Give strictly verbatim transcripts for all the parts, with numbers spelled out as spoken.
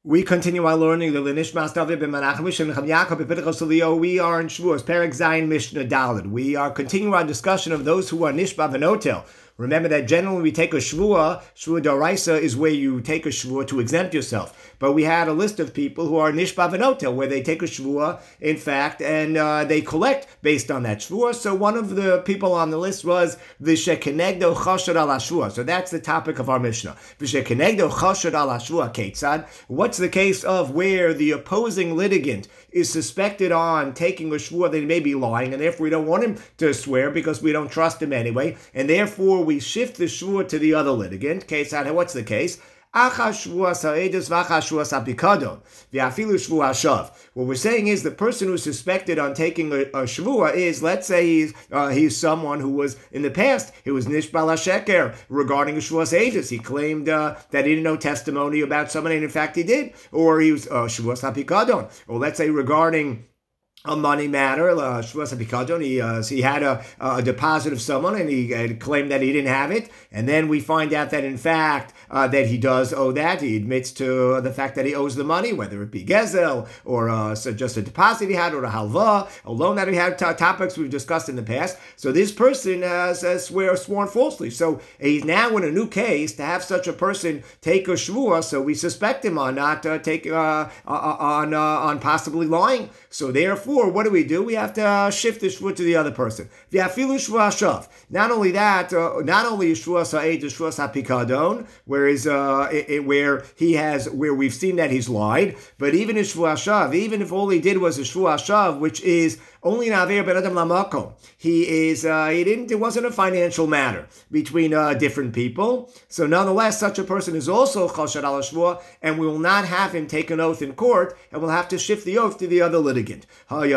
We continue our learning the Nishmas David ben Menachem Mishim Necham Yaakov B'Pitachos Elio. We are in Shavuos, Perek Zayin Mishnah Daled. We are continuing our discussion of those who are Nishba V'Notel. Remember that generally we take a Shvuah, Shvuah D'Oraisa is where you take a Shvuah to exempt yourself. But we had a list of people who are Nishba V'Notel, where they take a Shvuah, in fact, and uh, they collect based on that Shvuah. So one of the people on the list was the Shekenegdo Chashad Al HaShvuah. So that's the topic of our Mishnah. Shekenegdo Chashad Al HaShvuah Ketzad. What's the case of where the opposing litigant is suspected on taking a Shvuah that he may be lying, and therefore we don't want him to swear because we don't trust him anyway, and therefore we shift the Shvuah to the other litigant. What's the case? What we're saying is the person who's suspected on taking a, a shvuah is, let's say he's uh, he's someone who was in the past, he was nishbal hasheker regarding a shvuas edus. He claimed uh, that he didn't know testimony about someone, and in fact he did. Or he was uh, shvuas hapikadon. Or let's say regarding a money matter, uh, he, uh, he had a, a deposit of someone and he uh, claimed that he didn't have it, and then we find out that in fact uh, that he does owe that. He admits to the fact that he owes the money, whether it be gezel or uh, so just a deposit he had, or a halva, a loan that he had, t- topics we've discussed in the past. So this person has uh, swear sworn falsely. So he's now in a new case to have such a person take a shvuah. So we suspect him on not uh, take uh, on uh, on possibly lying. So therefore, what do we do? We have to uh, shift the shvuah to the other person. Not only that, uh, not only shvuah sa'ed, shvuah hapikadon, whereas uh, it, it, where he has, where we've seen that he's lied, but even in shvuah shav, even if all he did was a shvuah shav, which is only naver ben adam lamakom, he is, uh, he didn't, it wasn't a financial matter between uh, different people. So nonetheless, such a person is also chashad al shvuah, and we will not have him take an oath in court, and we'll have to shift the oath to the other litigant.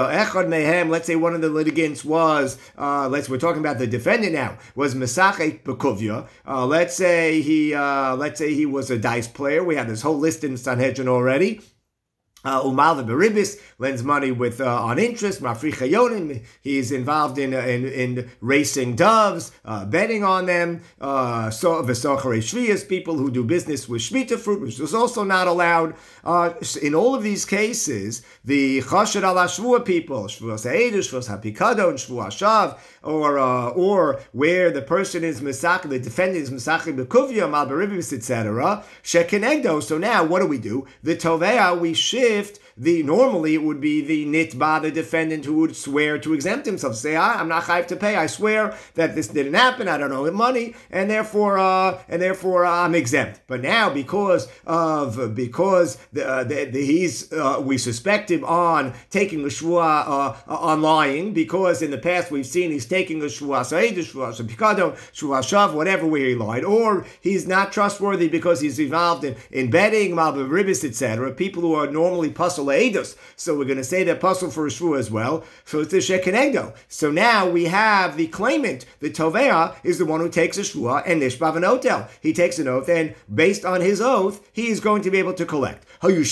Let's say one of the litigants was, uh, let's we're talking about the defendant now, was Mesachet Bekuvya. Uh, let's say he, uh, let's say he was a dice player. We have this whole list in Sanhedrin already. Uh, Umal the Beribis lends money with uh, on interest. Mafri Chayonim, he's involved in, uh, in in racing doves, uh, betting on them. Uh, so Vesochere Shviyas, people who do business with Shemitah fruit, which is also not allowed. Uh, in all of these cases, the Chashad al Shvuah people, Shvuah Sa'edah, Shvuah Hapikadon, Shvuah Shav, or uh, or where the person is Mesach, the defendant is Mesach Bekuvya, Mal Beribis, et cetera. Shekenegdo. So now, what do we do? The Tovea, we shift. The normally it would be the nitba, the defendant, who would swear to exempt himself. Say, ah, I'm not chayiv to pay. I swear that this didn't happen. I don't owe him money, and therefore, uh, and therefore, uh, I'm exempt. But now, because of because the, uh, the, the, he's uh, we suspect him on taking a shvuah uh, on lying, because in the past we've seen he's taking a shvuah sa'id, shvuah shapikado, shvuah shav, whatever where he lied, or he's not trustworthy because he's involved in in betting, malba ribis, et cetera. People who are normally puzzle. So we're going to say that puzzle for a shvuah as well. So it's the shekenegdo. So now we have the claimant, the tovea, is the one who takes a shvuah and nishba v'notel. He takes an oath, and based on his oath, he is going to be able to collect. Let's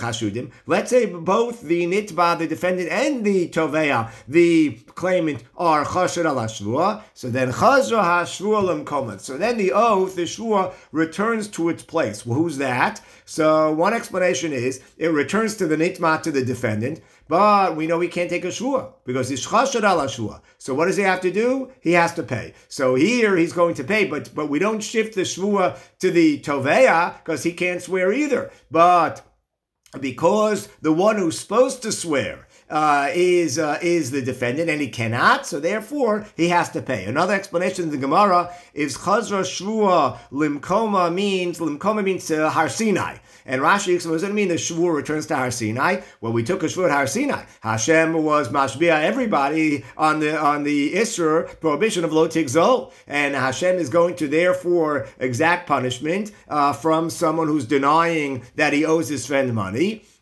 say both the nitba, the defendant, and the tovea, the claimant, are chashad al shvuah. So then chazra ha-shvuah lemkomat. So then the oath, the shvuah, returns to its place. Well, who's that? So one explanation is it returns to the nitma, to the defendant, but we know he can't take a shvuah because he's chashad al shvuah. So what does he have to do? He has to pay. So here he's going to pay, but but we don't shift the shvuah to the tovea because he can't swear either. But because the one who's supposed to swear Uh, is uh, is the defendant, and he cannot, so therefore he has to pay. Another explanation in the Gemara is Chazra Shvuah Limkoma means Limkoma means uh, Har Sinai, and Rashi explains, what does it mean the Shvuah returns to Har Sinai? Well, we took a Shvuah at Har Sinai. Hashem was mashbiah everybody on the on the Isser prohibition of Lo Tigzol, and Hashem is going to therefore exact punishment uh, from someone who's denying that he owes his friend money.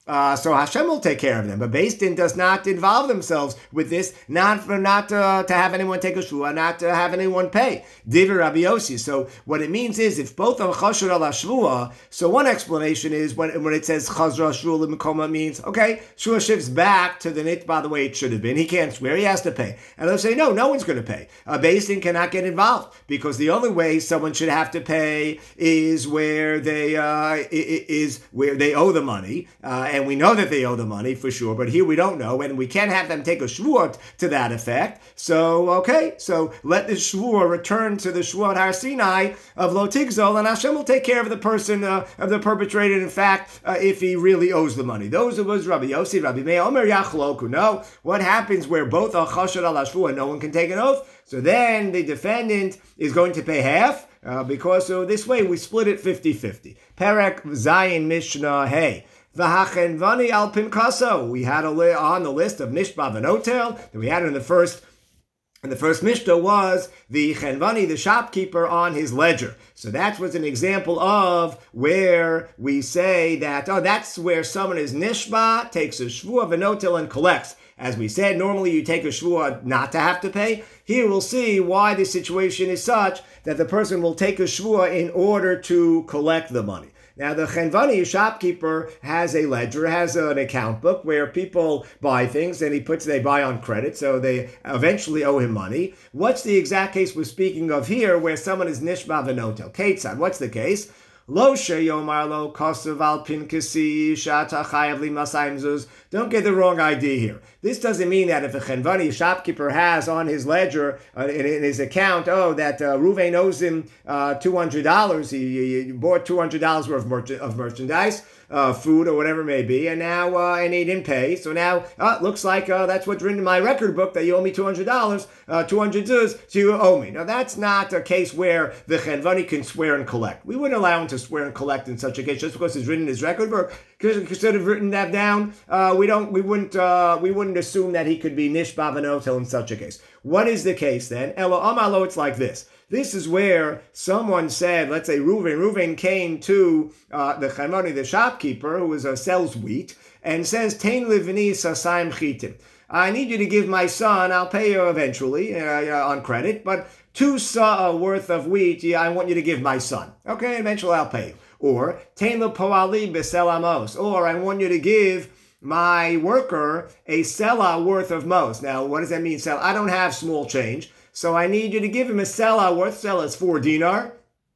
Uh, so Hashem will take care of them. But Beis Din does not involve themselves with this, not for not uh, to have anyone take a shvua, not to have anyone pay. Divrei Rabbi Yossi. So what it means is, if both are chashur al shvua, so one explanation is when when it says chazra shvua l'mekoma, means okay, shvua shifts back to the nitba the way it should have been. He can't swear; he has to pay. And they'll say no, no one's going to pay. Uh, Beis Din cannot get involved because the only way someone should have to pay is where they uh, is where they owe the money. Uh, And we know that they owe the money for sure, but here we don't know, and we can't have them take a shvuah to that effect. So, okay, so let the shvuah return to the shvuah at Har Sinai of Lo Tigzol, and Hashem will take care of the person, uh, of the perpetrator, in fact, uh, if he really owes the money. Those of us, Rabbi Yossi, Rabbi Meir, Omer Yachloku. No, what happens where both are chashur al shvuah, no one can take an oath? So then the defendant is going to pay half, uh, because so this way we split it fifty-fifty. Perek Zayin Mishnah Hey. V'hachenvani al pinkaso. We had a li- on the list of nishba v'notel that we had in the first. And the first Mishnah was the Chenvani, the shopkeeper, on his ledger. So that was an example of where we say that, oh, that's where someone is nishba, takes a shvuah v'notel and collects. As we said, normally you take a shvuah not to have to pay. Here we'll see why the situation is such that the person will take a shvuah in order to collect the money. Now, the Chenvani, shopkeeper, has a ledger, has an account book where people buy things and he puts, they buy on credit, so they eventually owe him money. What's the exact case we're speaking of here where someone is nishba v'notel? Ketzad, what's the case? Lo sheyomar lo kosav al pinkasi shata chayav li masayim zuz. Don't get the wrong idea here. This doesn't mean that if a Chenvani shopkeeper has on his ledger, uh, in, in his account, oh, that uh, Ruvain owes him uh, two hundred dollars. He, he bought two hundred dollars worth of, merch- of merchandise, uh, food or whatever it may be, and now uh, and he didn't pay. So now uh, it looks like uh, that's what's written in my record book, that you owe me two hundred dollars, uh, two hundred zuz, so you owe me. Now that's not a case where the Chenvani can swear and collect. We wouldn't allow him to swear and collect in such a case just because it's written in his record book. Could have written that down. Uh, we don't. We wouldn't. Uh, we wouldn't assume that he could be nishba v'notel in such a case. What is the case then? Elo amalo. It's like this. This is where someone said, let's say Reuven. Reuven came to uh, the Chenvani, the shopkeeper, who was uh, sells wheat, and says, "Tein livni sasayim chitim. I need you to give my son. I'll pay you eventually uh, on credit, but two sa worth of wheat. Yeah, I want you to give my son. Okay, eventually I'll pay you." Or, Tein lo poali b'sel amos. Or, I want you to give my worker a selah worth of mos. Now, what does that mean, selah? I don't have small change, so I need you to give him a selah worth. Selah is four dinar.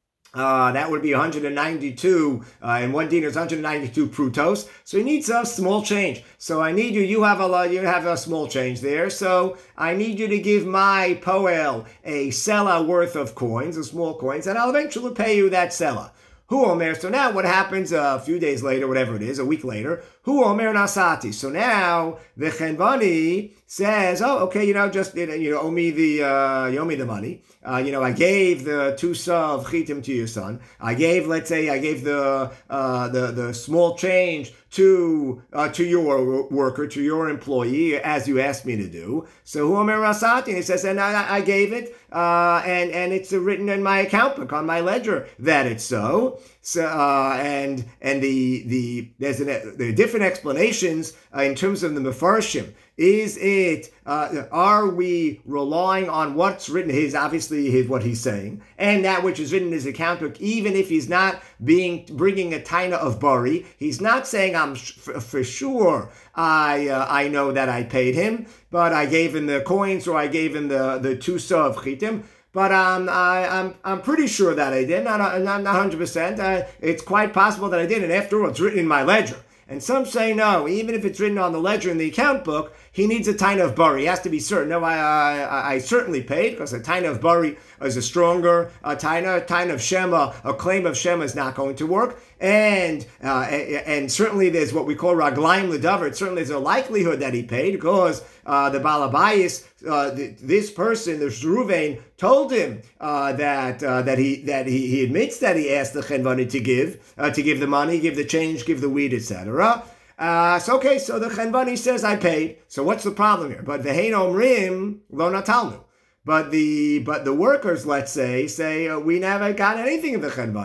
Uh, that would be one hundred ninety-two, uh, and one dinar is one hundred ninety-two prutos. So he needs a small change. So I need you, you have a you have a small change there. So I need you to give my poel a selah worth of coins, of small coins, and I'll eventually pay you that selah. Hu omer. So now what happens uh, a few days later, whatever it is, a week later, hu omer nasati. So now the Chenvani says, oh, okay, you know, just, you know, owe me the, uh, you owe me the money. Uh, you know, I gave the two sa of chitim to your son. I gave, let's say, I gave the, uh, the, the small change to, uh, to your worker, to your employee, as you asked me to do. So hu omer nasati. And he says, and I, I gave it, uh, and, and it's written in my account book, on my ledger, that it's so. So, uh, and and the the there's an, there are different explanations uh, in terms of the mefarshim. Is it uh, are we relying on what's written? His obviously his what he's saying, and that which is written in his account book. Even if he's not being bringing a taina of bari, he's not saying I'm sh- for, for sure. I uh, I know that I paid him, but I gave him the coins or I gave him the the two sa of chitim. But um, I, I'm I'm pretty sure that I did. Not not not one hundred percent. Uh, it's quite possible that I did. And after all, it's written in my ledger. And some say no. Even if it's written on the ledger in the account book, he needs a taina of bari. He has to be certain. No, I I, I certainly paid because a taina of bari is a stronger uh, taina. A taina of shema, a claim of shema is not going to work. And uh, and certainly there's what we call raglaim ledavar. Certainly there's a likelihood that he paid because uh, the balabayis, uh, this person, the Reuven, told him uh, that uh, that he that he, he admits that he asked the Chenvani to give uh, to give the money, give the change, give the wheat, et cetera. Uh, so okay, so the Chenvani says I paid. So what's the problem here? But the Hein Omrim lo natalnu. But the but the workers, let's say, say uh, we never got anything of the Chenvani.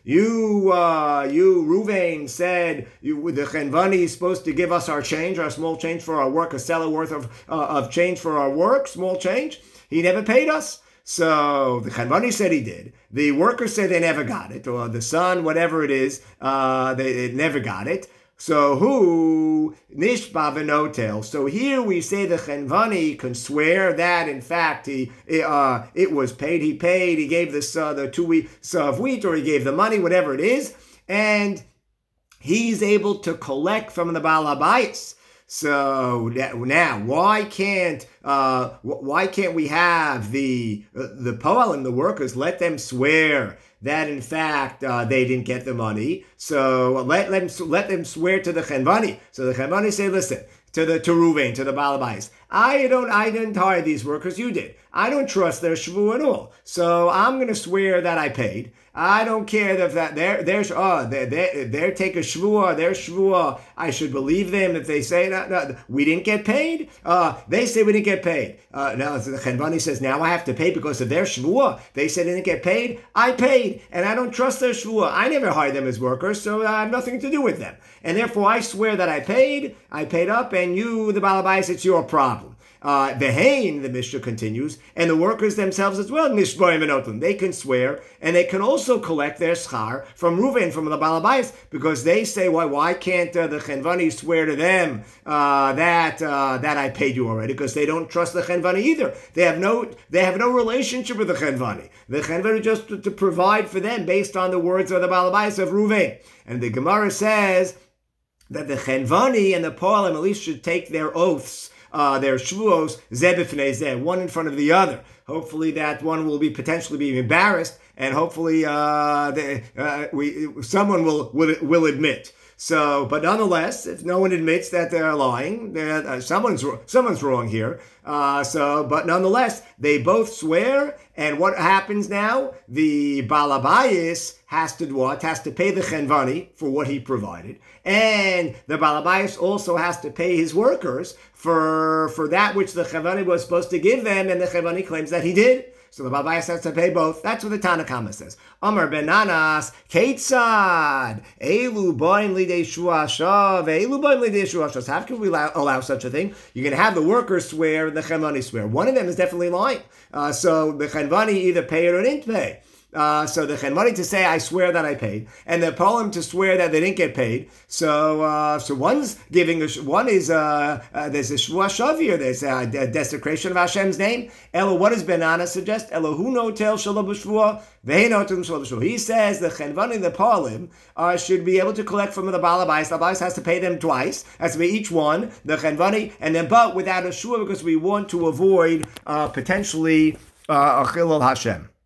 You, uh, you, Ruvain said you, the Chenvani is supposed to give us our change, our small change for our work, a seller worth of uh, of change for our work, small change. He never paid us. So the Chenvani said he did. The workers said they never got it, or the son, whatever it is, uh, they, they never got it. So who nishba v'notel? So here we say the Chenvani can swear that in fact he uh, it was paid. He paid. He gave this uh, the two weeks of wheat, or he gave the money, whatever it is, and he's able to collect from the Baal HaBayis. So now, why can't uh, why can't we have the uh, the Poalim, the workers, let them swear that in fact uh, they didn't get the money? So let them let them swear to the Chenvani. So the Chenvani say, listen, to the to Ruvain, to the Baal HaBayis, I don't I didn't hire these workers, you did. I don't trust their shvu at all. So I'm going to swear that I paid. I don't care if that they're they're oh they they they take a shvua, their shvua. I should believe them if they say that no, we didn't get paid. Uh, they say we didn't get paid. Uh, now the Chenvani says now I have to pay because of their shvua. They said they didn't get paid. I paid, and I don't trust their shvua. I never hired them as workers, so I have nothing to do with them. And therefore I swear that I paid. I paid up, and you, the Baal HaBayis, it's your problem. Uh, the Hain, the Mishnah continues, and the workers themselves as well, Nishboim and Otim, they can swear, and they can also collect their schar from Ruvain, from the Baal HaBayis, because they say, why why can't uh, the Chenvani swear to them uh, that uh, that I paid you already? Because they don't trust the Chenvani either. They have no they have no relationship with the Chenvani. The Chenvani just to, to provide for them based on the words of the Baal HaBayis of Ruvain. And the Gemara says that the Chenvani and the Poalim at least should take their oaths, Uh, their shvuos, zeh b'fnei zeh, one in front of the other. Hopefully that one will be potentially be embarrassed, and hopefully uh, they, uh, we someone will, will will admit. So, but nonetheless, if no one admits that they're lying, they're, uh, someone's someone's wrong here. Uh, so, but nonetheless, they both swear, and what happens now? The Baal HaBayis has to what? Has to pay the Chenvani for what he provided, and the Baal HaBayis also has to pay his workers for for that which the Chenvani was supposed to give them, and the Chenvani claims that he did. So the Baal HaBayis has to pay both. That's what the Tanna Kama says. Amar ben Nanas, Keitzad, Elu boin lidei shuashav, Elu boin lidei shuashav. How can we allow, allow such a thing? You can have the workers swear and the Chenvani swear. One of them is definitely lying. Uh, so the Chenvani either paid or didn't pay. Uh, so the Chenvani to say, I swear that I paid, and the Polim to swear that they didn't get paid. So uh, so one's giving, a, one is, uh, uh, there's a Shvuah Shavir, there's a, a desecration of Hashem's name. Elo, what does Ben Anna suggest? Elohu notel shalom b'shvuah, ve'hen notel shalom b'shvuah. He says the Chenvani, the Polim, uh, should be able to collect from the Baal HaBayis. The Baal HaBayis has to pay them twice, has to pay each one, the Chenvani, and then but without a Shvuah, because we want to avoid uh, potentially uh, a Chilul Hashem.